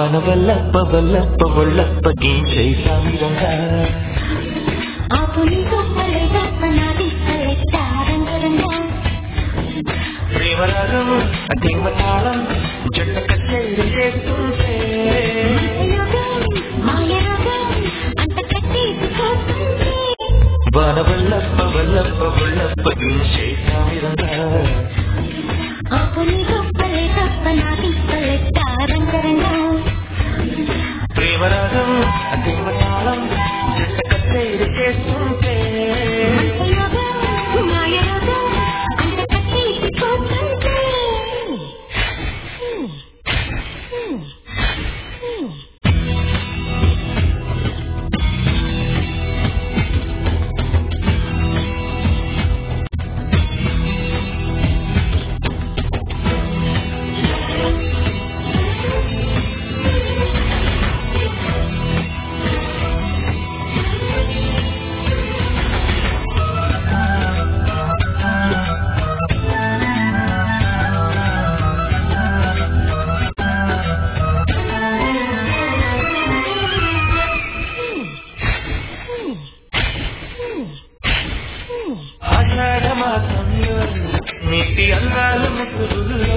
వనవల్లప్ప వల్లప్ప వల్లప్ప గీచై సామిరంగా ప్రేమరాగం దేవతాళం జంట కచేరి చేస్తుంటే వనవల్లప్ప వల్లప్ప వల్లప్ప గీచై సామిరంగా ప్రేమరాగం దేవతాళం జంట కచేరి చేస్తుంటే నీటి అందాల ముసుగులో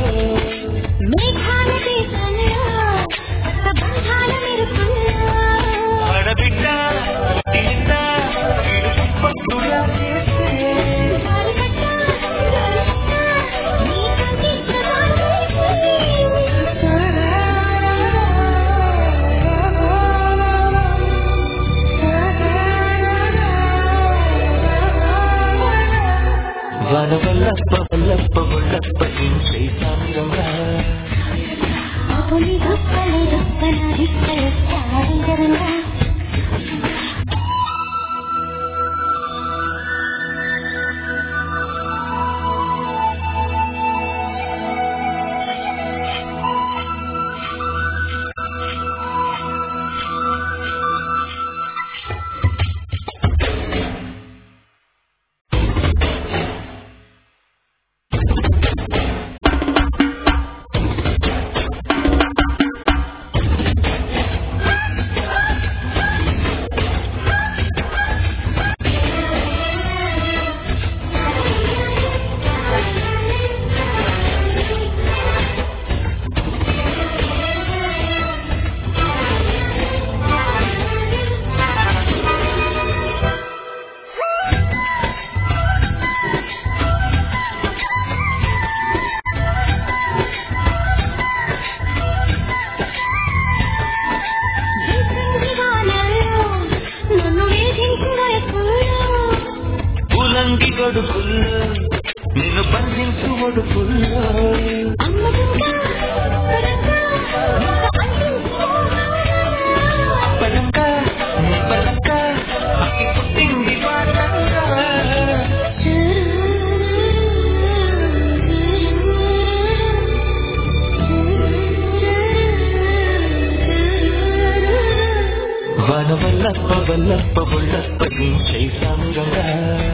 ఆడబిడ్డ తింటా పట్టులా వనవల్లప్ప వల్లప్ప వల్లప్ప గీచై సామిరంగా ఉలంగి గొడుగుల్లో నిన్ను బంధించు ఒడుపుల్లో పలంగా నీ పలంగా అకి పుట్టింది వాటంగా వనవల్లప్ప వల్లప్ప వల్లప్ప గీచై సామిరంగా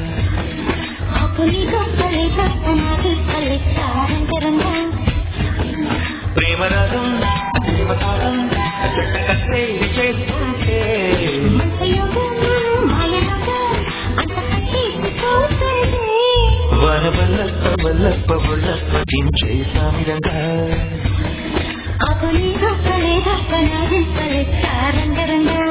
ప్రేమరాగం దేవతాళం జంట కచేరి చేస్తుంటే వనవల్లప్ప Vallappa Vallappa గీచై సామిరంగా Aku ni tak boleh tak pernah